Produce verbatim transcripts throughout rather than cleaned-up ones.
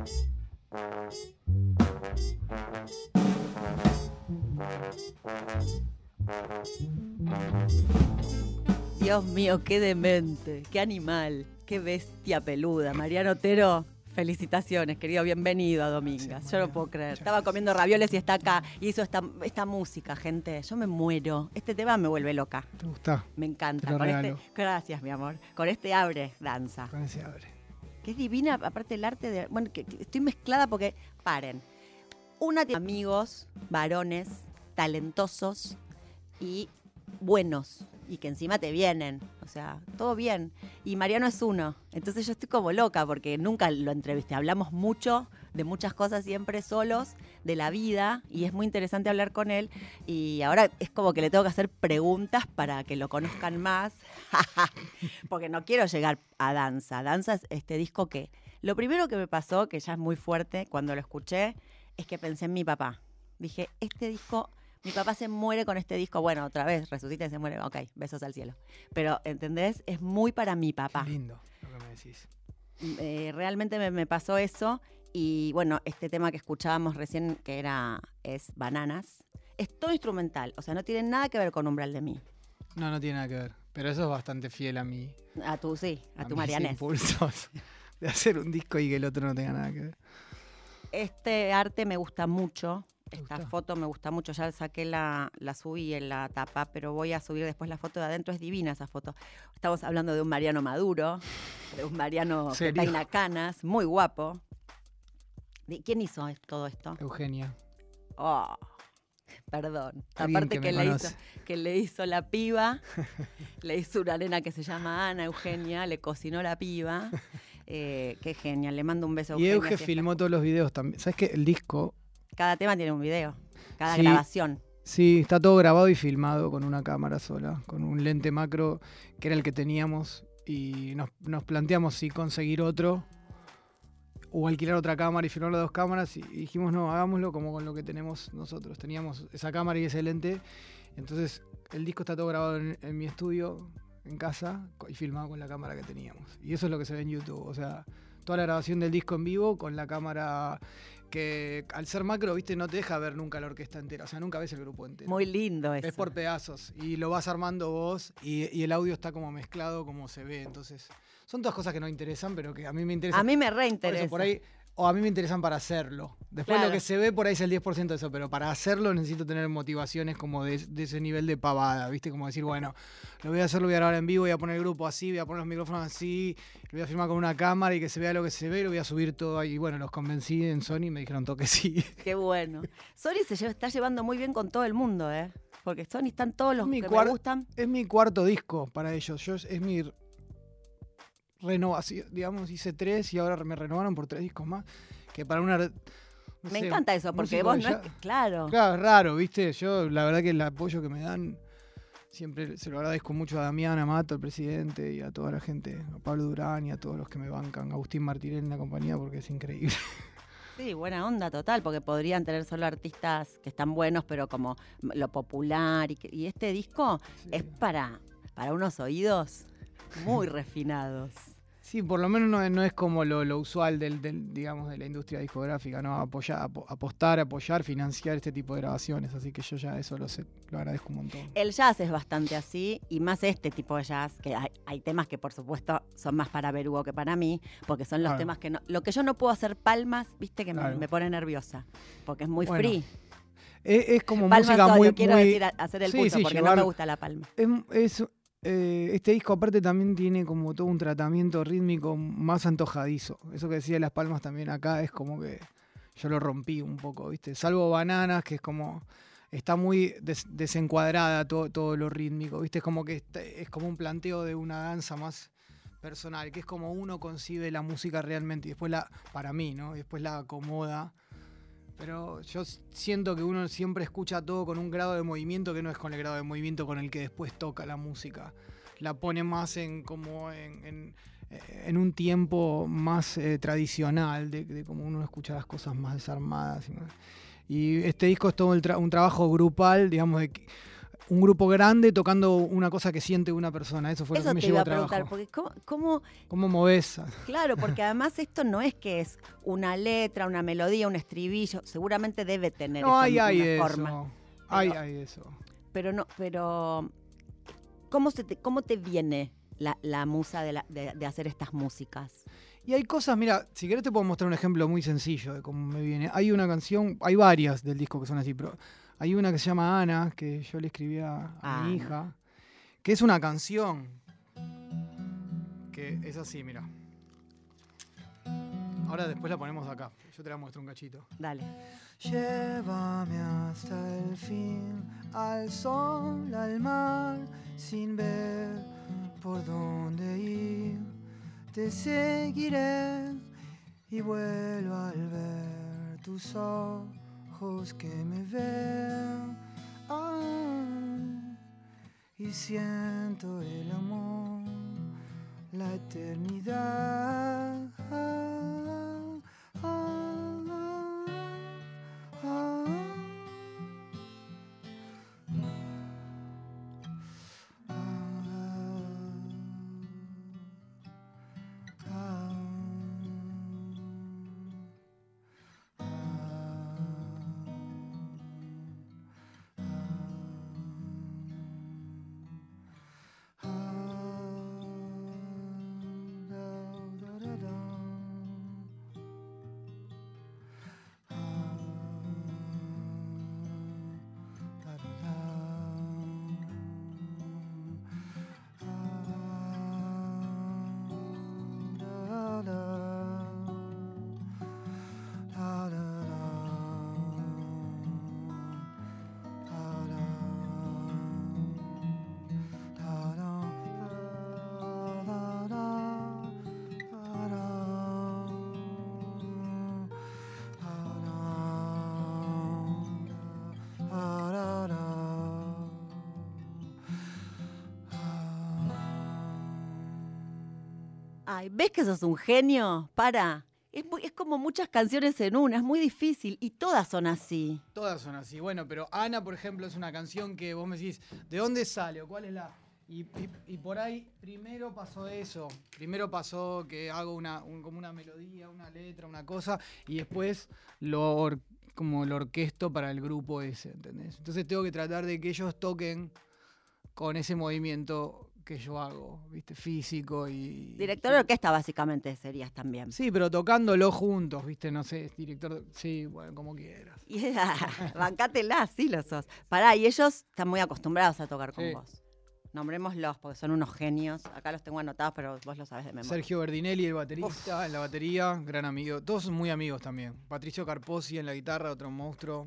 Dios mío, qué demente, qué animal, qué bestia peluda. Mariano Otero, felicitaciones, querido, bienvenido a Domingas. Yo no puedo creer. Estaba comiendo ravioles y está acá y hizo esta, esta música, gente. Yo me muero. Este tema me vuelve loca. ¿Te gusta? Me encanta. Te lo Con regalo. este, gracias, mi amor. Con este abre, danza. Con ese abre. Que es divina, aparte el arte de... Bueno, que, que estoy mezclada porque, paren, una tiene amigos, varones, talentosos y buenos, y que encima te vienen, o sea, todo bien. Y Mariano es uno, entonces yo estoy como loca porque nunca lo entrevisté. Hablamos mucho de muchas cosas siempre solos, de la vida, y es muy interesante hablar con él. Y ahora es como que le tengo que hacer preguntas para que lo conozcan más, porque no quiero llegar a Danza. Danza es este disco que, lo primero que me pasó, que ya es muy fuerte cuando lo escuché, es que pensé en mi papá. Dije, este disco... Mi papá se muere con este disco. Bueno, otra vez, resucita y se muere. Ok, besos al cielo. Pero, ¿entendés? Es muy para mi papá. Qué lindo lo que me decís. Eh, realmente me, me pasó eso. Y bueno, este tema que escuchábamos recién, que era es Bananas, es todo instrumental. O sea, no tiene nada que ver con Umbral de mí. No, no tiene nada que ver. Pero eso es bastante fiel a mí. A tu, sí, a, a tu mis Marianés. impulsos de hacer un disco y que el otro no tenga nada que ver. Este arte me gusta mucho. Esta gusta? foto me gusta mucho, ya saqué la, la subí en la tapa, pero voy a subir después la foto de adentro, es divina esa foto. Estamos hablando de un Mariano maduro, de un Mariano que ¿Serio? peina canas, muy guapo. ¿Quién hizo todo esto? Eugenia. Oh, perdón. Alguien Aparte que que, me le conoce. hizo, que le hizo la piba, le hizo una nena que se llama Ana Eugenia, le cocinó la piba. Eh, qué genial, le mando un beso a Y Eugenia. Euge si filmó está- todos los videos también. ¿Sabes qué? El disco, Cada tema tiene un video, cada Sí. grabación. sí, está todo grabado y filmado con una cámara sola, con un lente macro que era el que teníamos y nos, nos planteamos si conseguir otro o alquilar otra cámara y filmar las dos cámaras y dijimos no, hagámoslo como con lo que tenemos nosotros. Teníamos esa cámara y ese lente, entonces el disco está todo grabado en, en mi estudio, en casa, y filmado con la cámara que teníamos. Y eso es lo que se ve en YouTube, o sea, toda la grabación del disco en vivo con la cámara que al ser macro, viste, no te deja ver nunca la orquesta entera, o sea, nunca ves el grupo entero. Muy lindo eso. Es por pedazos y lo vas armando vos y, y el audio está como mezclado como se ve, entonces son todas cosas que no interesan, pero que a mí me interesan. A mí me Por reinteresa. eso, por ahí, o a mí me interesan para hacerlo. Después Claro. lo que se ve por ahí es el diez por ciento de eso, pero para hacerlo necesito tener motivaciones como de, de ese nivel de pavada, ¿viste? Como decir, bueno, lo voy a hacer, lo voy a grabar en vivo, voy a poner el grupo así, voy a poner los micrófonos así, lo voy a filmar con una cámara y que se vea lo que se ve, lo voy a subir todo ahí. Y bueno, los convencí en Sony y me dijeron toque sí. Qué bueno. Sony se lleva- está llevando muy bien con todo el mundo, ¿eh? Porque Sony están todos los Mi que cuar- me gustan. Es mi cuarto disco para ellos. Yo, es mi renovación, digamos, hice tres y ahora me renovaron por tres discos más. Que para una. no Me sé, encanta eso, porque músico vos de no es jazz- que, claro. Claro, es raro, ¿viste? Yo, la verdad que el apoyo que me dan, siempre se lo agradezco mucho a Damián Amato, el presidente, y a toda la gente, a Pablo Durán y a todos los que me bancan, a Agustín Martínez en la compañía, porque es increíble. Sí, buena onda total, porque podrían tener solo artistas que están buenos, pero como lo popular. Y, que- y este disco es para, para unos oídos muy refinados. Sí, por lo menos no, es- no es como lo, lo usual del, del, digamos, de la industria discográfica, ¿no? Apoyar, apo- apostar, apoyar, financiar este tipo de grabaciones. Así que yo ya eso lo sé, lo agradezco un montón. El jazz es bastante así, y más este tipo de jazz, que hay, hay temas que por supuesto son más para Berugo que para mí, porque son los Claro. temas que no... Lo que yo no puedo hacer palmas, viste, que me- Claro. me, pone nerviosa, porque es muy Bueno, free. Es, es como Palmas música odio, muy... quiero muy- decir a- hacer el Sí, pulso, sí, porque llevar- no me gusta la palma. Es, es, eh, este disco aparte también tiene como todo un tratamiento rítmico más antojadizo. Eso que decía de las palmas también acá es como que yo lo rompí un poco, ¿viste? Salvo Bananas, que es como... Está muy des- desencuadrada todo, todo lo rítmico, ¿viste? Es como que está- es como un planteo de una danza más personal, que es como uno concibe la música realmente y después la, para mí, ¿no? Y después la acomoda. Pero yo s- siento que uno siempre escucha todo con un grado de movimiento que no es con el grado de movimiento con el que después toca la música. La pone más en como en, en, eh, en un tiempo más eh, tradicional, de, de como uno escucha las cosas más desarmadas. Y, más- y este disco es todo el tra- un trabajo grupal, digamos, de que un grupo grande tocando una cosa que siente una persona. Eso fue Eso lo que me te llevó iba a a preguntar, trabajo. porque ¿cómo, cómo ¿Cómo movés? Claro, porque además esto no es que es una letra, una melodía, un estribillo. Seguramente debe tener No, esa, hay, hay una de forma. eso. Hay, Pero- hay de eso. Pero no, pero ¿cómo, se te, cómo te viene la, la musa de, la- de- de hacer estas músicas? Y hay cosas, mira, si querés te puedo mostrar un ejemplo muy sencillo de cómo me viene. Hay una canción, hay varias del disco que son así, pero hay una que se llama Ana, que yo le escribí a, a mi Ana. hija, que es una canción que es así, mira. Ahora después la ponemos acá, yo te la muestro un cachito. Dale. Llévame hasta el fin, al sol, al mar, sin ver por dónde ir. Te seguiré y vuelvo al ver tus ojos que me ven. Ah, y siento el amor, la eternidad. Ah, ah, ah. Ay, ¿ves que sos un genio? Para. Es, muy- es como muchas canciones en una, es muy difícil y todas son así. Todas son así. Bueno, pero Ana, por ejemplo, es una canción que vos me decís, ¿de dónde sale o cuál es la...? Y, y- y por ahí primero pasó eso. Primero pasó que hago una, un- como una melodía, una letra, una cosa, y después lo or- como lo orquesto para el grupo ese, ¿entendés? Entonces tengo que tratar de que ellos toquen con ese movimiento que yo hago, ¿viste? Físico y... Director de orquesta básicamente serías también. Sí, pero tocándolo juntos, ¿viste? No sé, director... de- Sí, bueno, como quieras. Y era, bancátela, sí lo sos. Pará, y ellos están muy acostumbrados a tocar con Sí. vos. Nombrémoslos porque son unos genios. Acá los tengo anotados, pero vos lo sabés de memoria. Sergio Berdinelli, el baterista, en la batería, gran amigo. Todos son muy amigos también. Patricio Carposi en la guitarra, otro monstruo.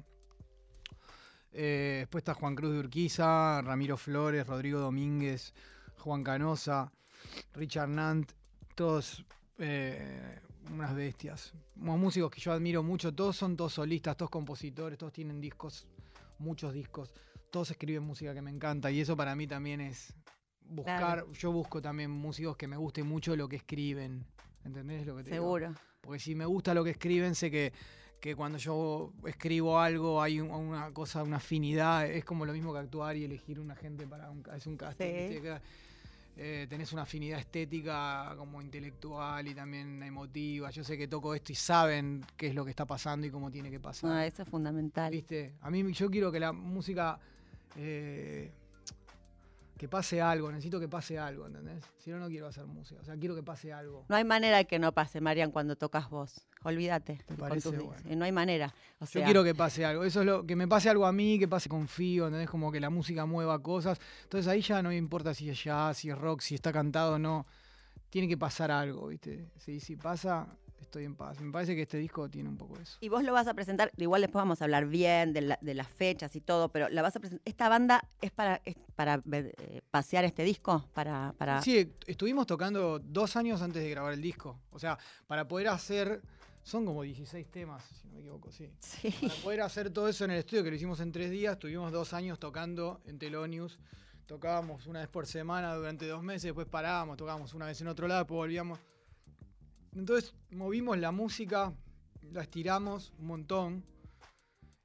Eh, después está Juan Cruz de Urquiza, Ramiro Flores, Rodrigo Domínguez, Juan Canosa, Richard Nant, todos eh, unas bestias. Unos músicos que yo admiro mucho, todos son todos solistas, todos compositores, todos tienen discos, muchos discos, todos escriben música que me encanta y eso para mí también es buscar, Claro. yo busco también músicos que me gusten mucho lo que escriben, ¿entendés lo que te digo? Seguro. Porque si me gusta lo que escriben, sé que, que cuando yo escribo algo hay un- una cosa, una afinidad. Es como lo mismo que actuar y elegir una gente para un, ca- es un casting. Sí. ¿viste? Que, eh, tenés una afinidad estética como intelectual y también emotiva. Yo sé que toco esto y saben qué es lo que está pasando y cómo tiene que pasar. Ah, eso es fundamental. ¿Viste? A mí yo quiero que la música... eh, que pase algo, necesito que pase algo, ¿entendés? Si no, no quiero hacer música. O sea, quiero que pase algo. No hay manera de que no pase, Marian, cuando tocas vos. Olvídate. Me con parece tus- bueno. eh, No hay manera. O Yo sea, quiero que pase algo. Eso es lo que me pase algo a mí, que pase confío, ¿entendés? Como que la música mueva cosas. Entonces ahí ya no me importa si es jazz, si es rock, si está cantado o no. Tiene que pasar algo, ¿viste? Sí, si pasa, estoy en paz. Me parece que este disco tiene un poco eso. Y vos lo vas a presentar, igual después vamos a hablar bien de, la- de las fechas y todo, pero la vas a presentar. ¿Esta banda es para, es para eh, pasear este disco? Para, para... Sí, estuvimos tocando dos años antes de grabar el disco. O sea, para poder hacer... Son como dieciséis temas, si no me equivoco, sí. Sí. Para poder hacer todo eso en el estudio, que lo hicimos en tres días, tuvimos dos años tocando en Telonius. Tocábamos una vez por semana durante dos meses, después parábamos, tocábamos una vez en otro lado, después volvíamos. Entonces movimos la música, la estiramos un montón.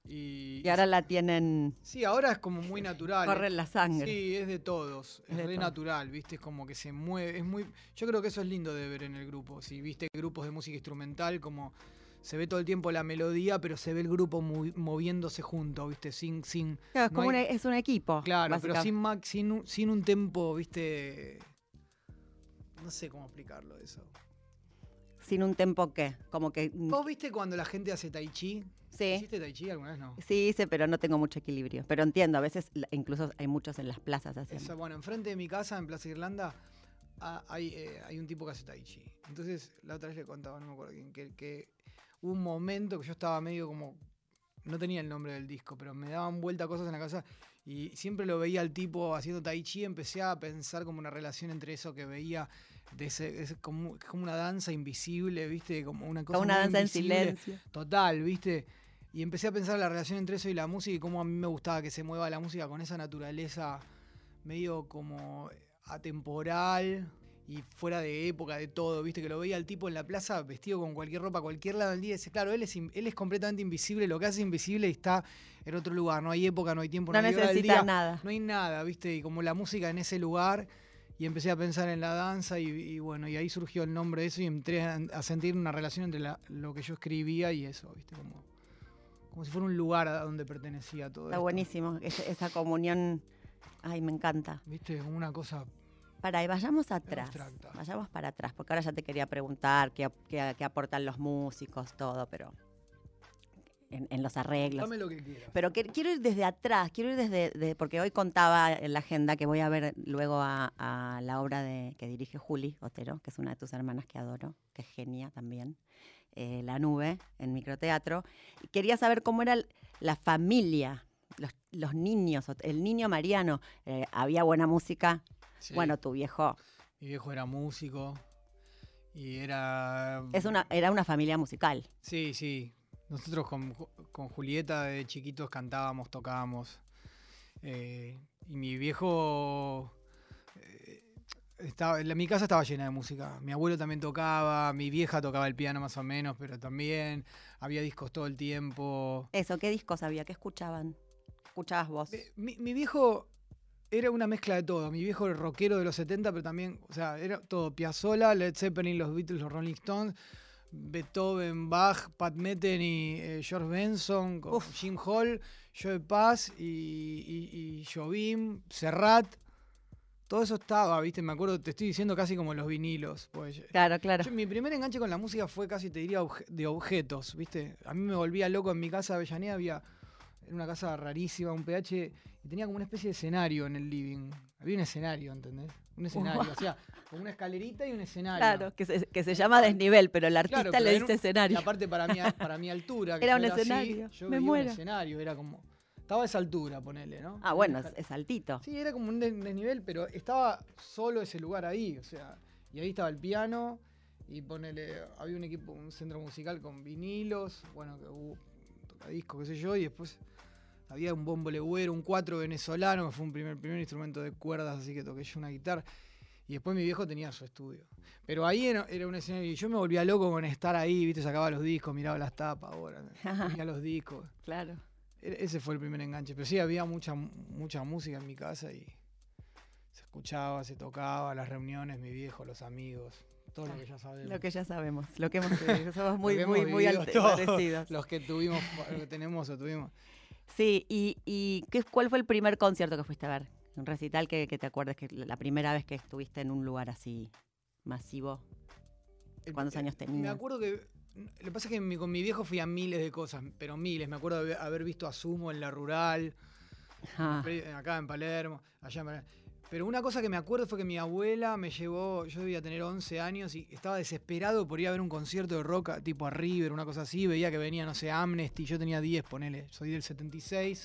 Y, Y ahora la tienen, sí, ahora es como muy natural. corre en la sangre. Sí, es de todos, es, Es de re todos. natural, ¿viste? Es como que se mueve, es muy... Yo creo que eso es lindo de ver en el grupo. Si viste grupos de música instrumental, como se ve todo el tiempo la melodía, pero se ve el grupo movi- moviéndose junto, ¿viste? Sin... sin Claro, es no como hay- un, es un equipo. Claro, pero básicamente. sin, ma- sin, un, sin un tempo, ¿viste? No sé cómo explicarlo eso. Sin un tempo qué, como que ¿Vos viste cuando la gente hace tai chi? sí, ¿Hiciste tai chi alguna vez? No. sí hice, pero no tengo mucho equilibrio. Pero entiendo, a veces la- incluso hay muchos en las plazas haciendo. Esa, bueno, enfrente de mi casa, en Plaza Irlanda, ah, hay, eh, hay un tipo que hace tai chi. Entonces, la otra vez le contaba, no me acuerdo quién, que, que hubo un momento que yo estaba medio como... No tenía el nombre del disco, pero me daban vuelta cosas en la casa y siempre lo veía al tipo haciendo tai chi. Empecé a pensar como una relación entre eso que veía, de ese, ese- como, como una danza invisible, ¿viste? Como una cosa Como una muy danza en invisible, silencio. total, ¿viste? Y empecé a pensar la relación entre eso y la música y cómo a mí me gustaba que se mueva la música con esa naturaleza medio como atemporal y fuera de época, de todo, ¿viste? Que lo veía el tipo en la plaza vestido con cualquier ropa, a cualquier lado del día. Y dice, claro, él es, in- él es completamente invisible, lo que hace invisible está en otro lugar. No hay época, no hay tiempo, no, No hay hora del necesita día, nada. no hay nada, ¿viste? Y como la música en ese lugar. Y empecé a pensar en la danza y, y bueno, y ahí surgió el nombre de eso y entré a, a sentir una relación entre la- lo que yo escribía y eso, ¿viste? Como, como si fuera un lugar a donde pertenecía todo Está esto. buenísimo, esa, esa comunión. Ay, me encanta. ¿Viste? Como una cosa... Para, y vayamos atrás. abstracta. Vayamos para atrás, porque ahora ya te quería preguntar qué, qué- qué aportan los músicos, todo, pero en, en los arreglos. Dame lo que quieras. Pero que- quiero ir desde atrás, quiero ir desde, de- porque hoy contaba en la agenda que voy a ver luego a, a la obra de, que dirige Juli Otero, que es una de tus hermanas que adoro, que es genia también, eh, La Nube, en microteatro. Y quería saber cómo era el- la familia, los, los niños, el niño Mariano. Eh, ¿había buena música? Sí. Bueno, tu viejo Mi viejo era músico y era... es una, era una familia musical. Sí, sí. Nosotros con, Ju- con Julieta de chiquitos cantábamos, tocábamos. Eh, y mi viejo... eh, estaba, la- mi casa estaba llena de música. Mi abuelo también tocaba, mi vieja tocaba el piano más o menos, pero también había discos todo el tiempo. Eso, ¿qué discos había? ¿Qué escuchaban? ¿Escuchabas vos? Eh, Mi, mi viejo era una mezcla de todo. Mi viejo era rockero de los setenta, pero también, o sea, era todo. Piazzolla, Led Zeppelin, los Beatles, los Rolling Stones, Beethoven, Bach, Pat Metheny, eh, George Benson, con Uf. Jim Hall, Joe Pass y, y, y Jobim, Serrat. Todo eso estaba, ¿viste? Me acuerdo, te estoy diciendo casi como los vinilos. Pues, Claro, claro. yo- mi primer enganche con la música fue casi, te diría, obje- de objetos, ¿viste? A mí me volvía loco en mi casa de Avellaneda, había era una casa rarísima, un P H, y tenía como una especie de escenario en el living. Había un escenario, ¿entendés? Un escenario, o sea, como una escalerita y un escenario. Claro, que se, que se llama desnivel, pero el artista Claro, pero le era dice un- escenario. Y aparte para mi, para mi altura, que Era yo un así, escenario, yo me veía muero. un escenario, era como... Estaba a esa altura, ponele, ¿no? Ah, bueno, es, es altito. Sí, era como un des- desnivel, pero estaba solo ese lugar ahí, o sea, y ahí estaba el piano, y ponele, había un equipo, un centro musical con vinilos, bueno, que hubo tocadiscos, qué sé yo, y después había un bombo legüero, un cuatro venezolano, que fue un primer, primer instrumento de cuerdas, así que toqué yo una guitarra, y después mi viejo tenía su estudio. Pero ahí era, era un escenario, y yo me volvía loco con estar ahí, viste, sacaba los discos, miraba las tapas, ahora, ponía los discos. Claro. E- Ese fue el primer enganche. Pero sí, había mucha, mucha música en mi casa y se escuchaba, se tocaba, las reuniones, mi viejo, los amigos, todo lo que ya sabemos. Lo que ya sabemos, lo que hemos somos Lo muy, que muy, hemos muy vivido alte- todos, parecidos. Los que tuvimos, lo que tenemos o tuvimos. Sí, y, y ¿qué, ¿cuál fue el primer concierto que fuiste a ver? Un recital que, que te acuerdes, que la primera vez que estuviste en un lugar así masivo. El- ¿Cuántos eh, años Me tenías? acuerdo que. Lo que pasa es que mi- con mi viejo fui a miles de cosas, pero miles. Me acuerdo de haber- haber visto a Sumo en la rural, Ah, pre- acá en Palermo, allá en Palermo. Pero una cosa que me acuerdo fue que mi abuela me llevó, yo debía tener once años y estaba desesperado por ir a ver un concierto de rock tipo a River, una cosa así. Veía que venía, no sé, Amnesty, yo tenía diez, ponele, soy del setenta y seis.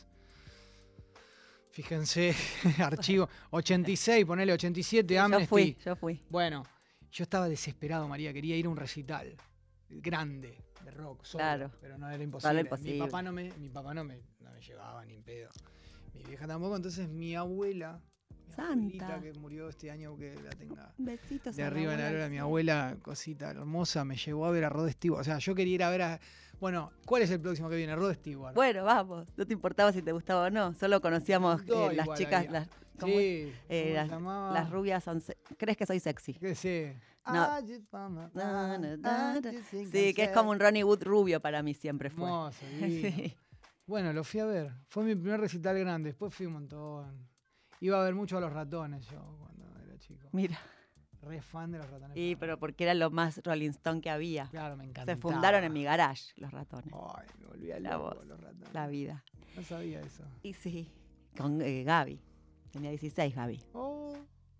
Fíjense, archivo, ochenta y seis, ponele ochenta y siete, yo Amnesty. fui, yo fui. Bueno, yo estaba desesperado, María, quería ir a un recital grande de rock, solo, Claro. pero no era imposible. imposible. Mi papá no me, mi papá no me, no me llevaba ni en pedo. Mi vieja tampoco, entonces mi abuela, mi Santa. abuelita que murió este año, que la tenga Besitos. de a la arriba en la abuela gloria, del mi cielo. abuela, cosita hermosa, me llevó a ver a Rod Stewart. O sea, yo quería ir a ver a, Bueno, ¿cuál es el próximo que viene? Rod Stewart. Bueno, vamos. No te importaba si te gustaba o no. Solo conocíamos Todo eh, las igual chicas, había. las, Sí, ¿cómo es? Eh, ¿cómo se las, llamaba? las rubias son... se- ¿Crees que soy sexy? ¿Qué sé? No. I just wanna- Na, na, I na, na. just think Sí, I'm que es sad. como un Ronnie Wood rubio para mí siempre fue. Hermoso, divino. Sí. Bueno, lo fui a ver. Fue mi primer recital grande. Después fui un montón. Iba a ver mucho a Los Ratones yo cuando era chico. Mira. Re fan de Los Ratones. Y pero porque era lo más Rolling Stone que había. Claro, me encantaba. Se fundaron en mi garage los ratones. Ay, me volvía La loco voz, Los Ratones. la vida. No sabía eso. Y sí, con eh, Gaby. Tenía dieciséis Gaby. Oh.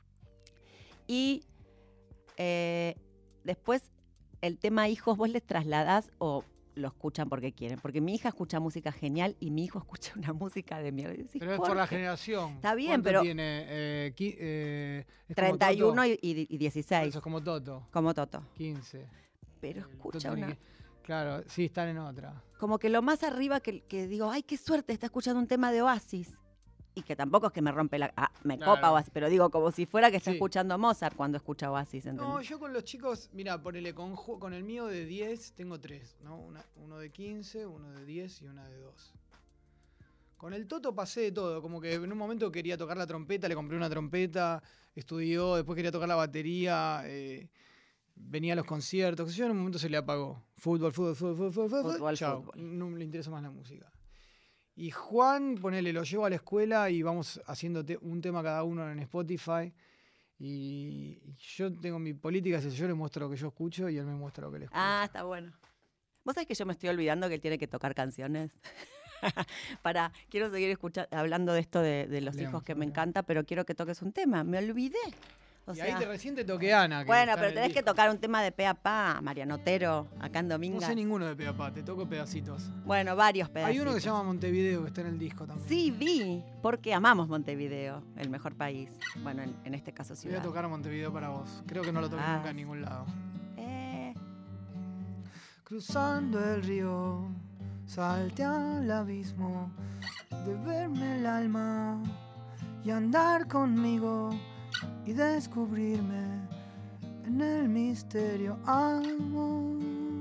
Y eh, después el tema hijos, ¿vos les trasladás o lo escuchan porque quieren? Porque mi hija escucha música genial y mi hijo escucha una música de mierda. Y decís, Pero es ¿por por la qué? generación. Está bien, ¿Cuánto pero- tiene? Eh, qui- eh, es como treinta y uno Toto. y, y- y dieciséis, Eso es como Toto. como Toto. quince. Pero El escucha Toto una... ni que- Claro, sí, están en otra. Como que lo más arriba que, que digo, ay, qué suerte, está escuchando un tema de Oasis. Y que tampoco es que me rompe la... Ah, me Claro. copa Oasis, pero digo, como si fuera que está Sí. escuchando Mozart cuando escucha Oasis, ¿entendés? No, yo con los chicos, mira, ponele con, ju- con el mío de diez tengo tres, ¿no? Una- uno de quince, uno de diez y una de dos. Con el Toto pasé de todo, como que en un momento quería tocar la trompeta, le compré una trompeta, estudió, después quería tocar la batería, eh, venía a los conciertos, qué sé yo, en un momento se le apagó. Fútbol, fútbol, fútbol, fútbol, fútbol, Fútbol, chao, fútbol. no le interesa más la música. Y Juan, ponele, lo llevo a la escuela y vamos haciendo te- un tema cada uno en Spotify. Y y yo tengo mi política, es esa, yo le muestro lo que yo escucho y él me muestra lo que le escucha. Ah, está bueno. ¿Vos sabés que yo me estoy olvidando que él tiene que tocar canciones? Para, quiero seguir escuchando, hablando de esto de, de los Hablemos, hijos que me hablemos. encanta, pero quiero que toques un tema. Me olvidé. O y sea, ahí te recién te toqué Ana. Que bueno, está pero en el tenés que disco. tocar un tema de pe a pa, Mariano Otero, acá en No Domingas. sé ninguno de pe a pa, te toco pedacitos. Bueno, varios pedacitos. Hay uno que se llama Montevideo, que está en el disco también. Sí, vi, porque amamos Montevideo, el mejor país. Bueno, en, en este caso Voy ciudad. a tocar Montevideo para vos. Creo que no lo toqué Ah. nunca en ningún lado. Eh, Cruzando el río, salte al abismo de verme el alma y andar conmigo y descubrirme en el misterio amor.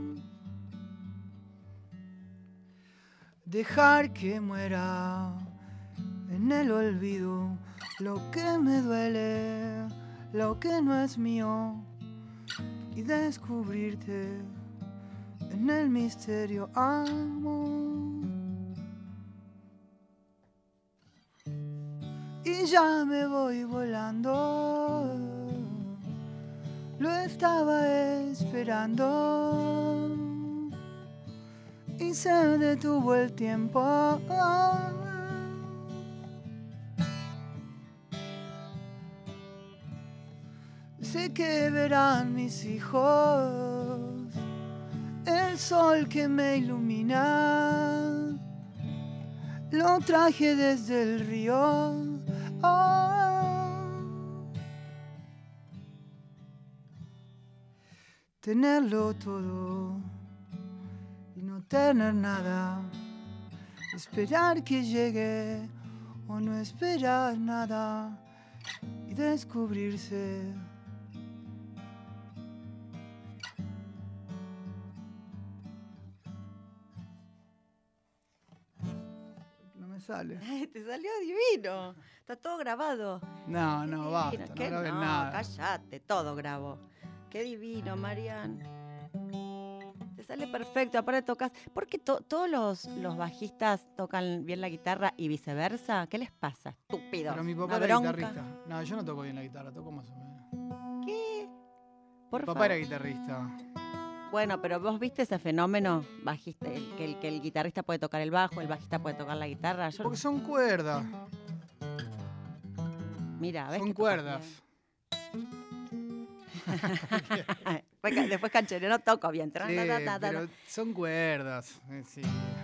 Dejar que muera en el olvido lo que me duele, lo que no es mío y descubrirte en el misterio amor. Y ya me voy volando, lo estaba esperando y se detuvo el tiempo. Sé que verán mis hijos el sol que me ilumina, lo traje desde el río. Oh. Tenerlo todo y no tener nada, esperar que llegue o no esperar nada y descubrirse. No me sale. ay, te salió divino. Está todo grabado. No, Qué no, divino. basta, no ¿Qué? grabes No, nada. cállate, todo grabo. Qué divino, Marian. Te sale perfecto. Aparte tocas. ¿Por qué to- todos los, los bajistas tocan bien la guitarra y viceversa? ¿Qué les pasa? Estúpidos. Pero mi papá Una era bronca. guitarrista. No, yo no toco bien la guitarra, toco más o menos. ¿Qué? Por Mi papá favor. era guitarrista. Bueno, pero vos viste ese fenómeno bajista, el, que, el, que el guitarrista puede tocar el bajo, el bajista puede tocar la guitarra. Yo, Porque son cuerdas. mira, ¿ves Son que tocas cuerdas. bien? Después ca- Después cancheré, no toco bien. Tra- Sí, ta- ta- ta- ta- pero son cuerdas. eh, Sí.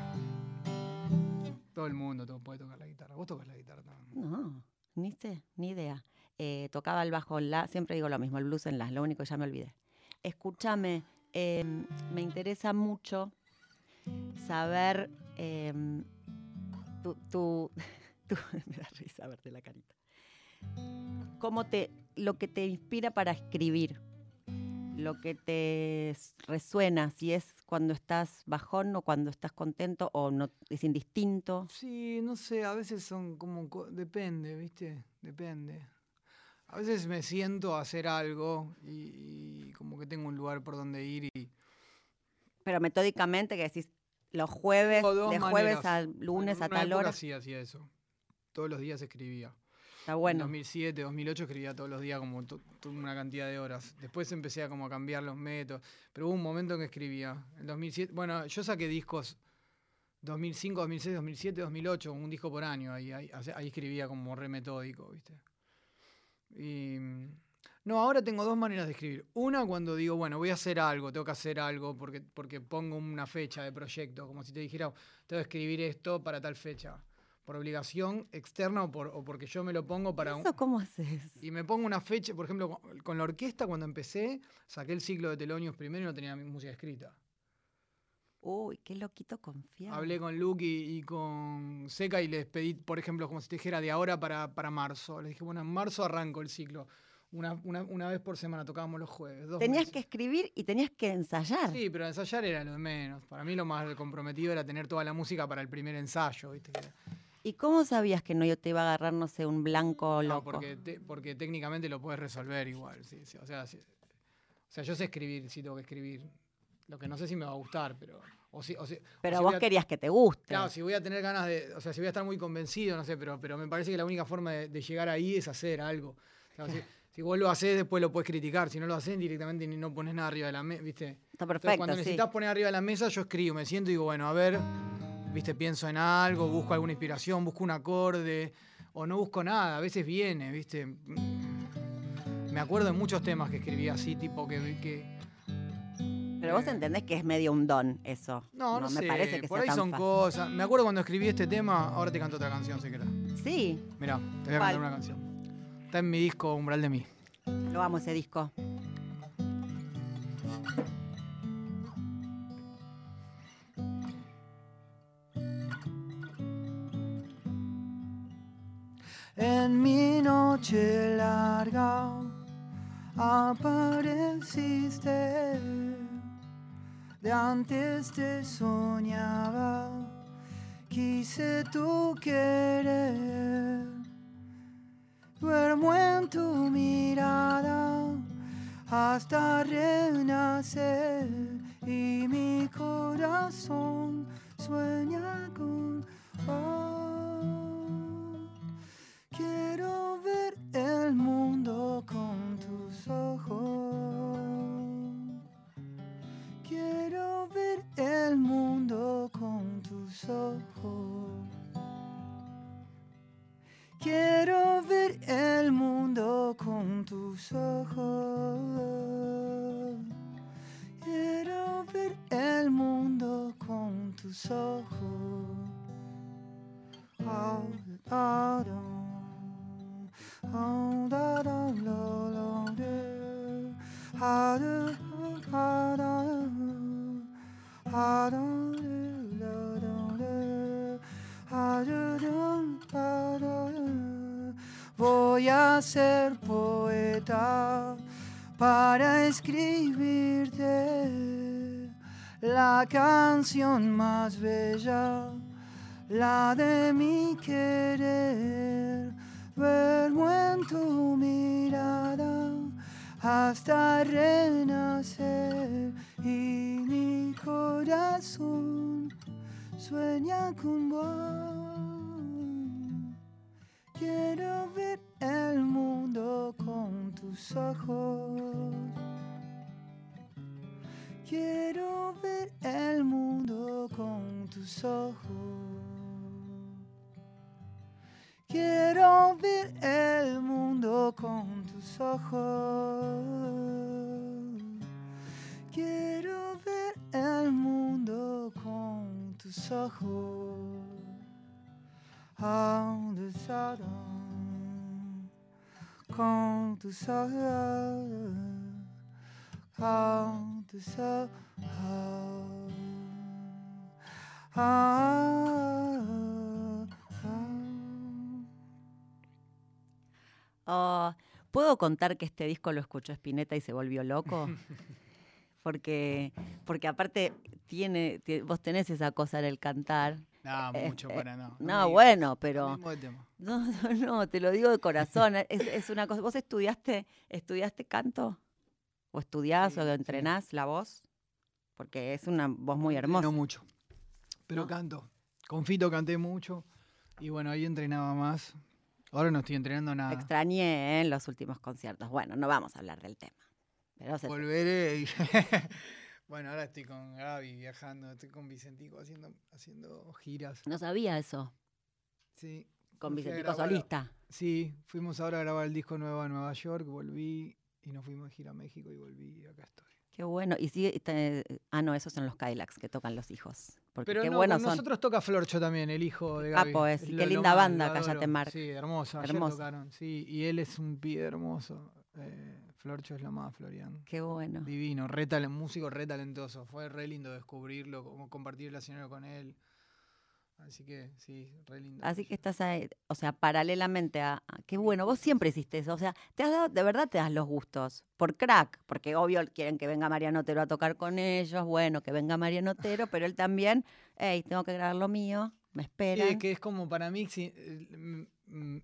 Todo el mundo to- puede tocar la guitarra. Vos tocas la guitarra también. No, ni sé, ni idea. Eh, tocaba el bajo en la, siempre digo lo mismo, el blues en la, lo único que ya me olvidé. Escúchame, eh, me interesa mucho saber eh, tu, tu, tu- me da risa verte la carita. Cómo te, lo que te inspira para escribir. lo que te s- resuena, si es cuando estás bajón o cuando estás contento o no es indistinto. Sí, no sé, a veces son como, co- depende, ¿viste? Depende. A veces me siento a hacer algo y, y como que tengo un lugar por donde ir y Pero metódicamente que decís los jueves, tengo dos de jueves maneras. a Bueno, lunes en a una tal época hora, sí hacía eso. Todos los días escribía. está En bueno. dos mil siete, dos mil ocho escribía todos los días como to- to- una cantidad de horas. Después empecé a como a cambiar los métodos. Pero hubo un momento en que escribía. En dos mil siete, bueno, yo saqué discos dos mil cinco, dos mil seis, dos mil siete, dos mil ocho, un disco por año. Ahí, ahí, ahí escribía como re metódico, ¿viste? Y, no, ahora tengo dos maneras de escribir. Una cuando digo, bueno, voy a hacer algo, tengo que hacer algo porque, porque pongo una fecha de proyecto, como si te dijera, tengo que escribir esto para tal fecha. Por obligación externa o, por, o porque yo me lo pongo para... un- ¿Eso cómo haces? y me pongo una fecha, por ejemplo, con, con la orquesta cuando empecé, saqué el ciclo de Telonios primero y no tenía mi música escrita. Uy, qué loquito confiado. Hablé con Luke y, y con Seca y les pedí, por ejemplo, como si te dijera, de ahora para, para marzo. Les dije, bueno, en marzo arranco el ciclo. Una, una, una vez por semana tocábamos los jueves, dos Tenías meses. que escribir y tenías que ensayar. Sí, pero ensayar era lo de menos. Para mí lo más comprometido era tener toda la música para el primer ensayo, ¿viste? Que- ¿Y cómo sabías que no yo te iba a agarrar, no sé, un blanco No, loco? porque, te- porque técnicamente lo puedes resolver igual, sí, sí, o sea, sí. O sea, yo sé escribir si tengo que escribir. Lo que no sé si me va a gustar, pero... O si, o si- o Pero si vos voy a- querías que te guste. Claro, si voy a tener ganas de. O sea, si voy a estar muy convencido, no sé, pero, pero me parece que la única forma de, de llegar ahí es hacer algo. O sea, si, si vos lo haces, después lo puedes criticar. Si no lo haces, directamente ni no pones nada arriba de la mesa, ¿viste? Está Entonces, perfecto, cuando sí. necesitas poner arriba de la mesa, yo escribo, me siento y digo, bueno, a ver, ¿viste? Pienso en algo, busco alguna inspiración, busco un acorde, o no busco nada. A veces viene, ¿viste? Me acuerdo de muchos temas que escribí así, tipo que. que Pero vos eh, entendés que es medio un don eso. no, no, me sé, parece que por sea ahí tan son fácil. cosas. Me acuerdo cuando escribí este tema, ahora te canto otra canción, si querés. Sí, Mirá, te voy a ¿Cuál? cantar una canción. Está en mi disco Umbral de mí. lo amo ese disco. En mi noche larga apareciste, de antes te soñaba, quise tu querer. Duermo en tu mirada hasta renacer y mi corazón sueña con vos. Quiero ver el mundo con tus ojos. Quiero ver el mundo con tus ojos. Quiero ver el mundo con tus ojos. Quiero ver el mundo con tus ojos. Ah, da, da, ah, da, da, lo, lo, de. Ah, da, ah, da, ah, da, de, lo, lo, de. Ah, da, da, ah, da, da. Voy a ser poeta para escribirte la canción más bella, la de mi querer. Duermo en tu mirada hasta renacer y mi corazón sueña con vos. Quiero ver el mundo con tus ojos. Quiero ver el mundo con tus ojos. Quiero ver el mundo con tus ojos. Quiero ver el mundo con tus ojos. On the sudden, con tus ojos. On the sudden. Ah, ah. Oh, ¿Puedo contar que este disco lo escuchó Spinetta y se volvió loco? Porque, porque aparte tiene, tie- vos tenés esa cosa en el cantar. No, Eh, mucho eh, para no. no, me digas. bueno, pero Cambiemos de tema. no, no, no, te lo digo de corazón. Es, es una cosa. ¿Vos estudiaste, estudiaste canto? ¿O estudiás Sí, o sí. entrenás la voz? Porque es una voz muy No hermosa. mucho, pero ¿No? canto. Con Fito canté mucho y bueno, ahí entrenaba más. Ahora no estoy entrenando nada. Extrañé en los últimos conciertos. Bueno, no vamos a hablar del tema. Pero se te- Volveré. y- Bueno, ahora estoy con Gaby viajando, estoy con Vicentico haciendo, haciendo giras. no sabía eso. Sí. Con me fui a Vicentico grabar a- solista. Sí, fuimos ahora a grabar el disco nuevo a Nueva York, volví y nos fuimos de gira a México y volví y acá estoy. Qué bueno. Y sigue. te- ah, no, esos son los Cadillacs que tocan los hijos. Porque Pero qué no, buenos con son. nosotros toca Florcho también, el hijo de Qué Gaby. capo es, Es y lo- qué lo linda más, banda, lo Cállate adoro. Marc. Sí, hermoso, ayer Hermoso. tocaron, sí, y él es un pibe hermoso. Eh, Florcho es lo más, Florian. Qué bueno. Divino, re talen- músico re talentoso. Fue re lindo descubrirlo, como compartir el escenario con él. Así que sí, re lindo. Así que estás ahí, o sea, paralelamente a, a- qué bueno, vos siempre hiciste eso, o sea, te has dado, de verdad te das los gustos, por crack, porque obvio quieren que venga Mariano Otero a tocar con ellos, bueno, que venga Mariano Otero, pero él también, hey, tengo que grabar lo mío, me Sí, esperan. es que es como para mí sí, eh, mm, mm,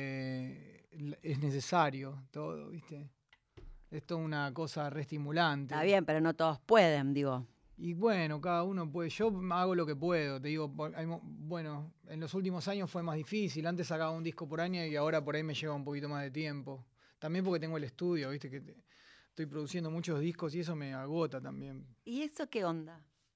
eh, l- es necesario todo, ¿viste? Es toda una cosa re estimulante. Está bien, pero no todos pueden, digo. Y bueno, cada uno puede. Yo hago lo que puedo. Te digo, por- hay mo- bueno, en los últimos años fue más difícil. Antes sacaba un disco por año y ahora por ahí me lleva un poquito más de tiempo. También porque tengo el estudio, ¿viste? Que te- estoy produciendo muchos discos y eso me agota también. ¿Y eso qué onda?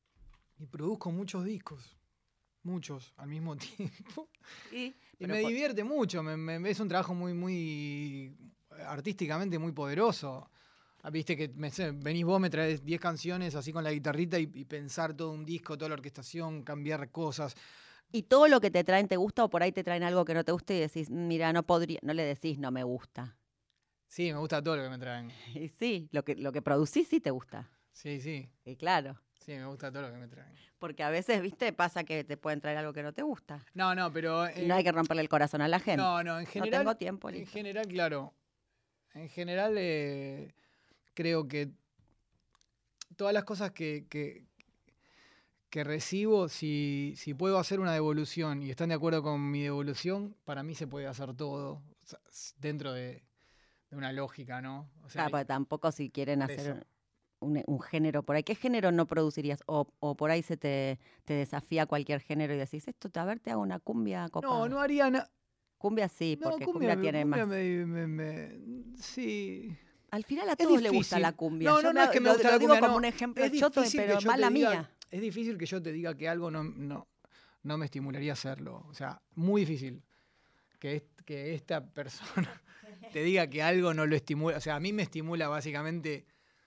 Y produzco muchos discos. Muchos al mismo tiempo. Y, Y pero me por- divierte mucho. me- me- es un trabajo muy, muy artísticamente muy poderoso. Ah, viste que me sé, venís vos, me traes diez canciones así con la guitarrita y, y pensar todo un disco, toda la orquestación, cambiar cosas. ¿Y todo lo que te traen te gusta o por ahí te traen algo que no te gusta y decís, mira, no podría, no le decís no me gusta? Sí, me gusta todo lo que me traen. Y sí, lo que, lo que producís sí te gusta. Sí, sí, Y claro. sí, me gusta todo lo que me traen. Porque a veces, viste, pasa que te pueden traer algo que no te gusta. No, no, pero... Y no hay que romperle el corazón a la gente. No, no, en general... tengo tiempo, En listo. general, claro. En general, eh, creo que todas las cosas que, que, que recibo, si, si puedo hacer una devolución y están de acuerdo con mi devolución, para mí se puede hacer todo o sea, s- dentro de, de una lógica, ¿no? O sea, Claro, porque tampoco si quieren por hacer eso. un, un género por ahí. ¿Qué género no producirías? O, o por ahí se te, te desafía cualquier género y decís, esto, a ver, te hago una cumbia copada. no, no haría nada. Cumbia sí, No, porque cumbia, cumbia, tiene cumbia más. me, me- me- sí. Al final a Es todos les gusta difícil. la cumbia. No, Yo no, no me- es que me lo- gusta lo la digo cumbia, como no. un ejemplo Es choto, difícil que pero yo mala te diga, mía. es difícil que yo te diga que algo no, no, no me estimularía hacerlo. O sea, muy difícil que, est- que esta persona te diga que algo no lo estimula. O sea, a mí me estimula básicamente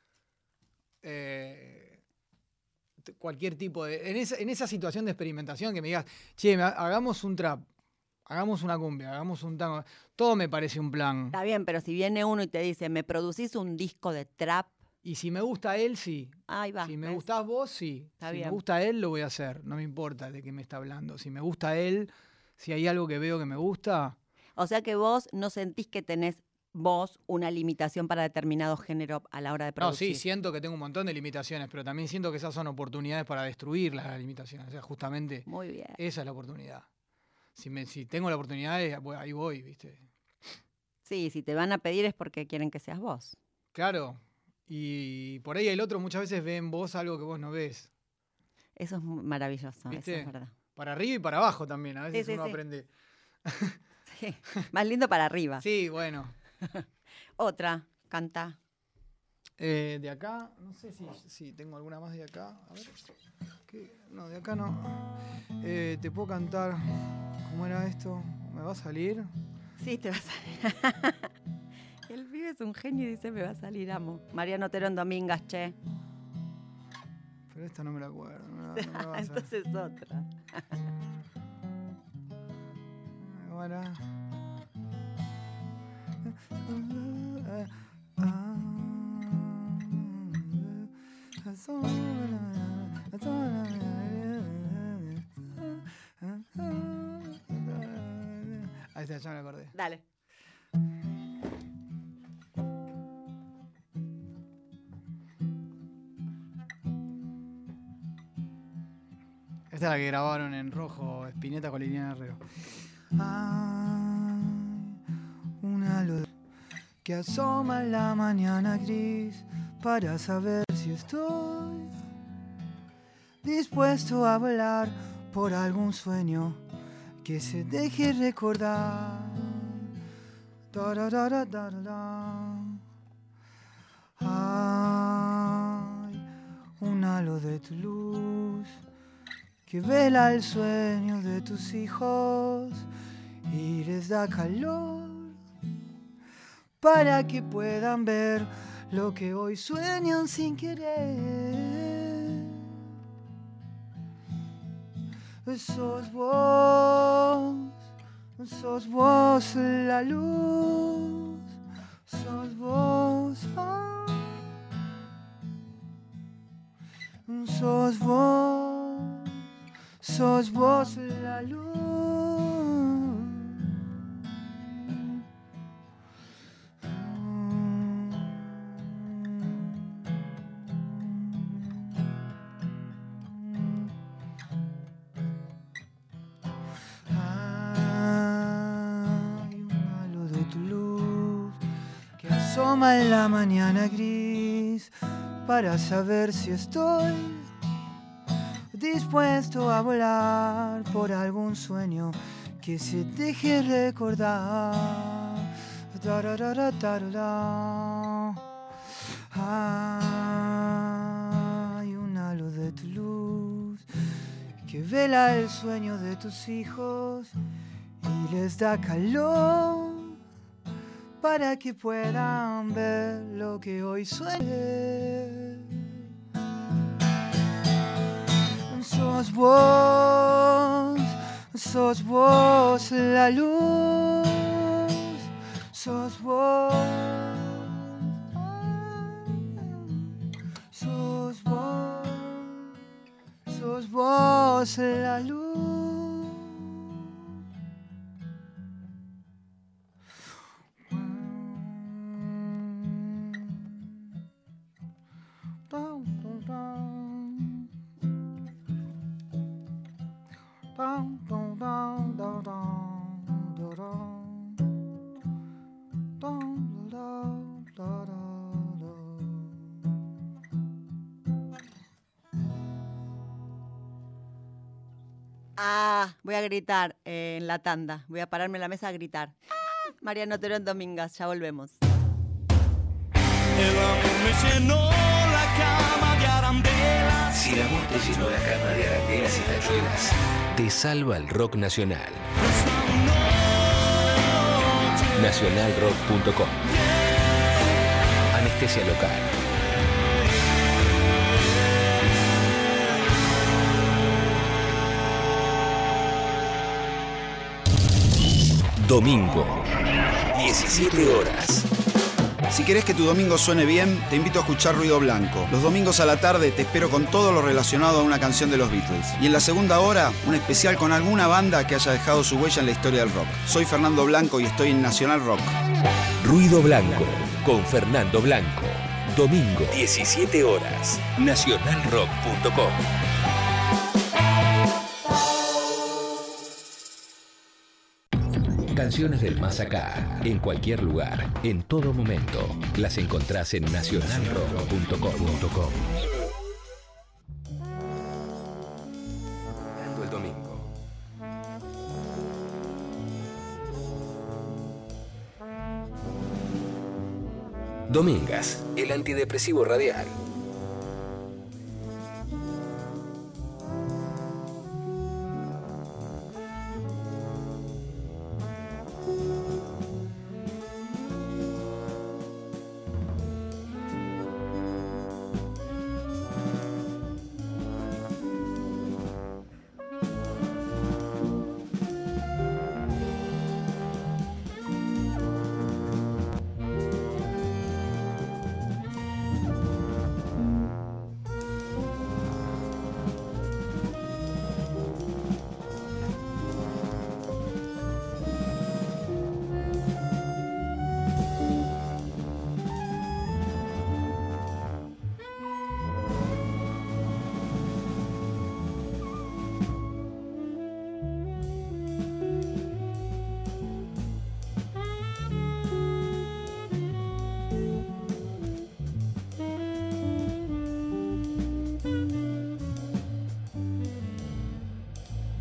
eh, t- cualquier tipo de... En esa, en esa situación de experimentación que me digas, che, me ha- hagamos un trap, hagamos una cumbia, hagamos un tango. Todo me parece un plan. Está bien, pero si viene uno y te dice, me producís un disco de trap, Y si me gusta él, sí. ahí va. Si me ¿ves? gustás vos, sí. Está si bien. me gusta él, lo voy a hacer. No me importa de qué me está hablando. Si me gusta él, si hay algo que veo que me gusta, O sea que vos no sentís que tenés vos una limitación para determinado género a la hora de no, producir. sí, siento que tengo un montón de limitaciones, pero también siento que esas son oportunidades para destruir las limitaciones. O sea, justamente Muy bien. esa es la oportunidad. Si, me, si tengo la oportunidad, eh, voy- ahí voy, ¿viste? Sí, si te van a pedir es porque quieren que seas vos. Claro. Y por ahí el otro muchas veces ve en vos algo que vos no ves. Eso es mu- maravilloso, eso ¿Viste? es verdad. Para arriba y para abajo también. A veces sí, uno sí. aprende. Sí. Más lindo para arriba. Sí, bueno. Otra, canta. Eh, de acá, no sé si, si tengo alguna más de acá. A ver. ¿Qué? No, de acá no. Eh, te puedo cantar. ¿Cómo era esto? ¿Me va a salir? Sí, te va a salir. El pibe es un genio y dice, me va a salir, amo. Mariano Otero en Domingas, che. Pero esta no me la acuerdo. No, me- no me va a salir. Entonces otra. Ahora. Ahí está, ya me acordé. Dale. Esta es la que grabaron en rojo, Spinetta con Liliana Herrero. Hay una luz que asoma en la mañana gris para saber si estoy dispuesto a volar por algún sueño que se deje recordar. Da, da, da, da, da, da. Hay un halo de tu luz que vela el sueño de tus hijos y les da calor para que puedan ver lo que hoy sueñan sin querer. Sos vos, sos vos la luz, sos vos, ah. Sos vos, sos vos la luz. Asoma en la mañana gris para saber si estoy dispuesto a volar por algún sueño que se deje recordar. Da, da, da, da, da, da. Hay un halo de tu luz que vela el sueño de tus hijos y les da calor para que puedan ver lo que hoy sueñe. Sos vos, sos vos la luz, sos vos, sos vos, sos vos la luz. Ah, voy a gritar eh, en la tanda. Voy a pararme en la mesa a gritar. Ah, Mariano Terón Domingas, ya volvemos. El amor me llenó la cama de arandelas. Si el amor te llenó la cama de arandelas y tachuelas, te salva el rock nacional. nacional rock punto com. Anestesia local. Domingo, diecisiete horas. Si querés que tu domingo suene bien, te invito a escuchar Ruido Blanco. Los domingos a la tarde te espero con todo lo relacionado a una canción de los Beatles. Y en la segunda hora, un especial con alguna banda que haya dejado su huella en la historia del rock. Soy Fernando Blanco y estoy en Nacional Rock. Ruido Blanco, con Fernando Blanco. Domingo, diecisiete horas. nacional rock punto com. Canciones del más acá, en cualquier lugar, en todo momento. Las encontrás en nacional rock punto com. Dando el domingo. Domingas, el antidepresivo radial.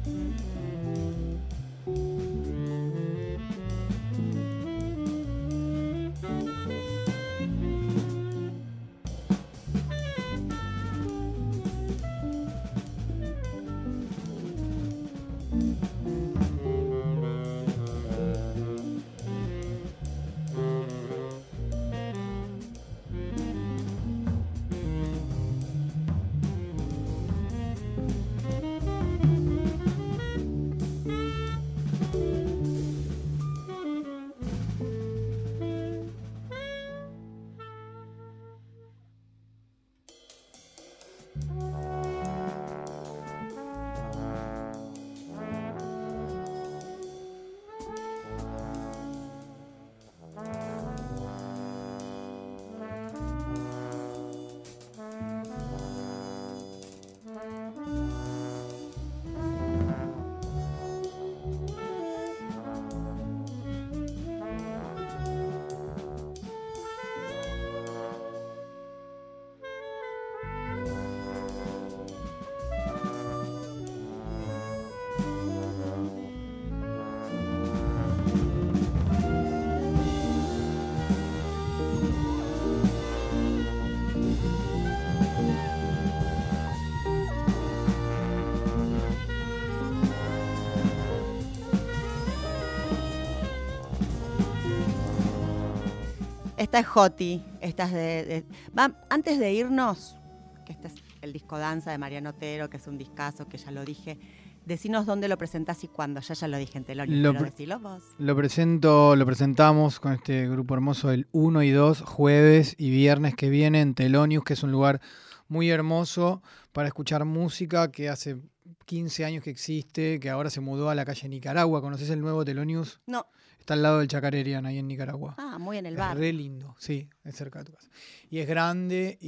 Esta es Joti, esta es de... de- Va, antes de irnos, que este es el disco Danza de Mariano Otero, que es un discazo, que ya lo dije, decinos dónde lo presentás y cuándo. Ya ya lo dije en Telonius, Lo pero pre- decilo vos. Lo presento, lo presentamos con este grupo hermoso el uno y dos, jueves y viernes que viene en Telonius, que es un lugar muy hermoso para escuchar música que hace quince años que existe, que ahora se mudó a la calle Nicaragua. ¿Conoces el nuevo Telonius? No. Está al lado del Chacarerian, ahí en Nicaragua. Ah, muy en el Es bar. re lindo, sí, es cerca de tu casa. Y es grande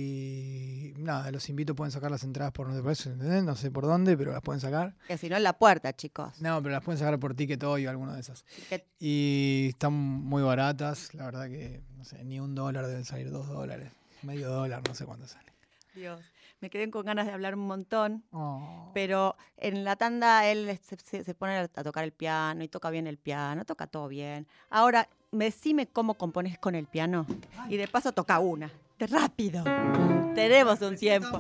y nada, los invito, pueden sacar las entradas por donde parece, ¿entendés? No sé por dónde, pero las pueden sacar. Que si no en la puerta, chicos. No, pero las pueden sacar por Ticket Hoy o alguna de esas. Que- Y están muy baratas, la verdad que, no sé, ni un dólar deben salir, dos dólares, medio dólar, no sé cuánto sale. Dios, me quedé con ganas de hablar un montón. Oh. Pero en la tanda él se, se- se pone a tocar el piano y toca bien el piano, toca todo bien. Ahora, decime cómo compones con el piano y de paso toca una. De rápido. Tenemos un tiempo.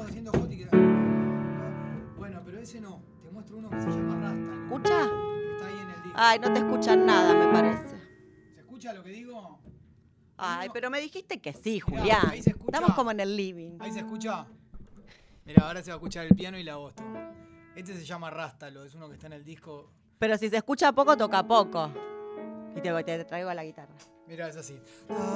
Bueno, pero ese no, te muestro uno que se llama Rasta. ¿Escucha? Que está ahí en el disco. Ay, no te escuchan nada, me parece. ¿Se escucha lo que digo? Ay, pero me dijiste que sí, Mirá, Julián. ahí se escucha. Estamos como en el living. Ahí se escucha. Mira, ahora se va a escuchar el piano y la voz. tú. Este se llama Rástalo, es uno que está en el disco. Pero si se escucha poco, toca poco. Y te, te traigo a la guitarra. Mira, es así.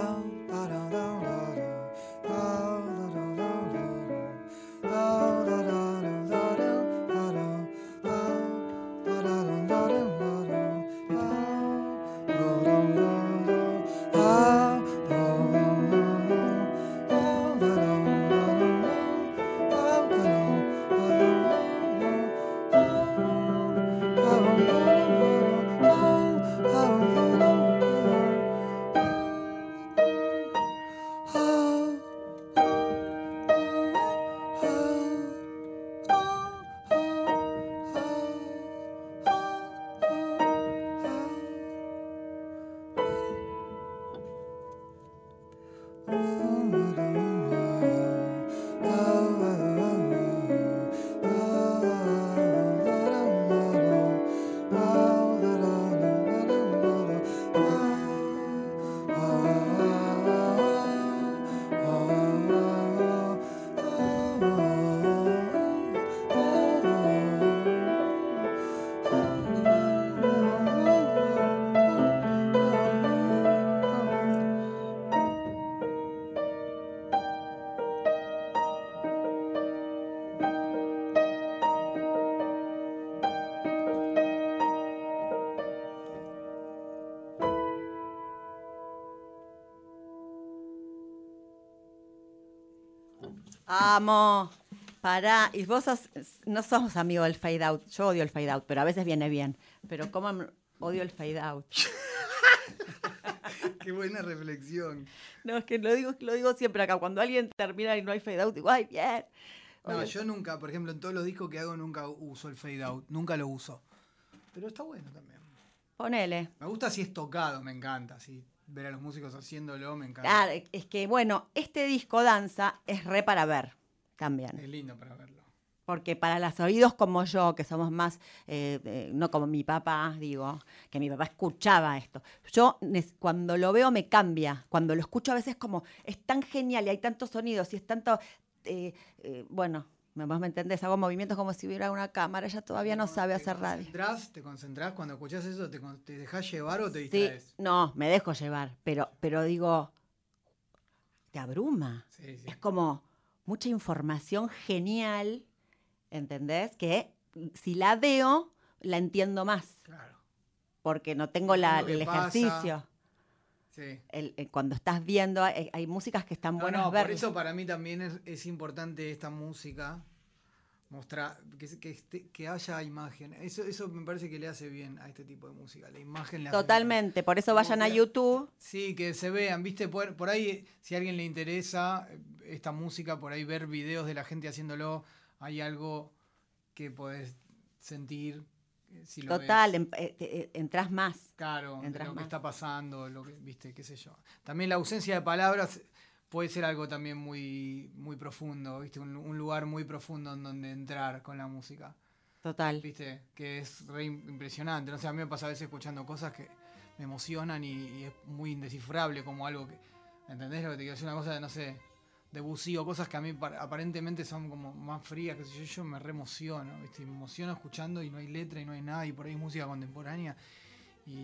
Amo. Pará. Y vos sos- no somos amigos del fade out. Yo odio el fade out, pero a veces viene bien. Pero ¿cómo m- odio el fade out? Qué buena reflexión. No, es que lo digo, lo digo siempre acá. Cuando alguien termina y no hay fade out, digo, ay, bien. No, Obvio. yo nunca, por ejemplo, en todos los discos que hago nunca uso el fade out. Nunca lo uso. Pero está bueno también. Ponele. Me gusta si es tocado, me encanta. Si ver a los músicos haciéndolo, me encanta. Claro, es que bueno, este disco Danza es re para ver también. Es lindo para verlo. Porque para los oídos como yo, que somos más, eh, eh, no como mi papá, digo, que mi papá escuchaba esto. Yo nes- cuando lo veo me cambia. Cuando lo escucho a veces como, es tan genial y hay tantos sonidos y es tanto, eh, eh, bueno, vos me entendés, hago movimientos como si hubiera una cámara, ella todavía no sabe hacer radio. ¿Te concentrás? ¿Te concentrás cuando escuchás eso? ¿Te, con- te dejás llevar o te Sí, distraes? no, me dejo llevar, pero, pero digo, te abruma. Sí, sí. Es como mucha información genial, ¿entendés? Que si la veo, la entiendo más, Claro. porque no tengo Entiendo la, qué el pasa. ejercicio. Sí. El- el- cuando estás viendo, hay, hay músicas que están No, buenas no, ver. por eso para mí también es, es importante esta música, mostrar, que, se- que, esté- que haya imagen. Eso, eso me parece que le hace bien a este tipo de música. La imagen le hace bien. Totalmente, por eso Como vayan a que- YouTube. Sí, que se vean, viste, por, por ahí, si a alguien le interesa eh, esta música, por ahí ver videos de la gente haciéndolo, hay algo que podés sentir eh, si lo Total, ves. em- eh, te- eh, entras más. Claro, de entras lo que más. está pasando, lo que, viste, qué sé yo. También la ausencia de palabras puede ser algo también muy, muy profundo, viste, un, un lugar muy profundo en donde entrar con la música, Total. viste, que es re impresionante. No sé, a mí me pasa a veces escuchando cosas que me emocionan y, y es muy indescifrable como algo que, ¿entendés lo que te quiero decir? Una cosa de, no sé, de buceo, cosas que a mí par- aparentemente son como más frías, que sé yo, yo me re emociono, viste, me emociono escuchando y no hay letra y no hay nada y por ahí música contemporánea y...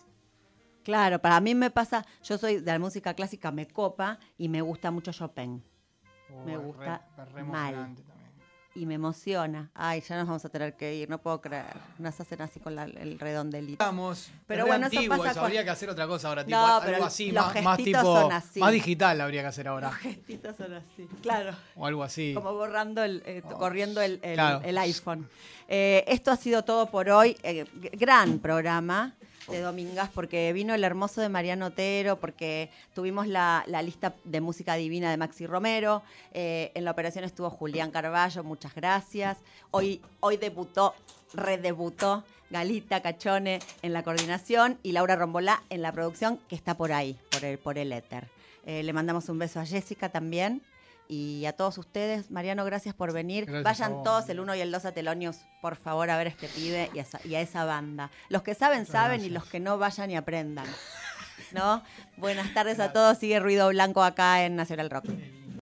Claro, para mí me pasa, yo soy de la música clásica, me copa y me gusta mucho Chopin. Oh, Me es re- gusta es re mal. emocionante también. Y me emociona. Ay, ya nos vamos a tener que ir, no puedo creer. Nos hacen así con la- el redondelito. Estamos, Pero es re bueno, eso antiguo pasa eso, con- habría que hacer otra cosa ahora, tipo, No, algo pero así, los más, más gestitos tipo, son así. más digital habría que hacer ahora, Los gestitos son así, claro. o algo así. Como borrando, el, eh, Oh, corriendo el, el- claro. el iPhone. Eh, esto ha sido todo por hoy. Eh, g- gran programa de Domingas, porque vino el hermoso de Mariano Otero, porque tuvimos la, la lista de música divina de Maxi Romero. Eh, en la operación estuvo Julián Carballo, muchas gracias. Hoy, hoy debutó, redebutó Galita Cachone en la coordinación y Laura Rombolá en la producción, que está por ahí, por el, por el éter. Eh, le mandamos un beso a Jessica también. Y a todos ustedes, Mariano, gracias por venir. Gracias a Vayan vos, todos, María. el uno y el dos a Telonius, por favor, a ver a este pibe y a esa, y a esa banda. Los que saben, Muchas saben, y gracias. los que no, vayan y aprendan. ¿No? Buenas tardes a todos. Sigue Ruido Blanco acá en Nacional Rock.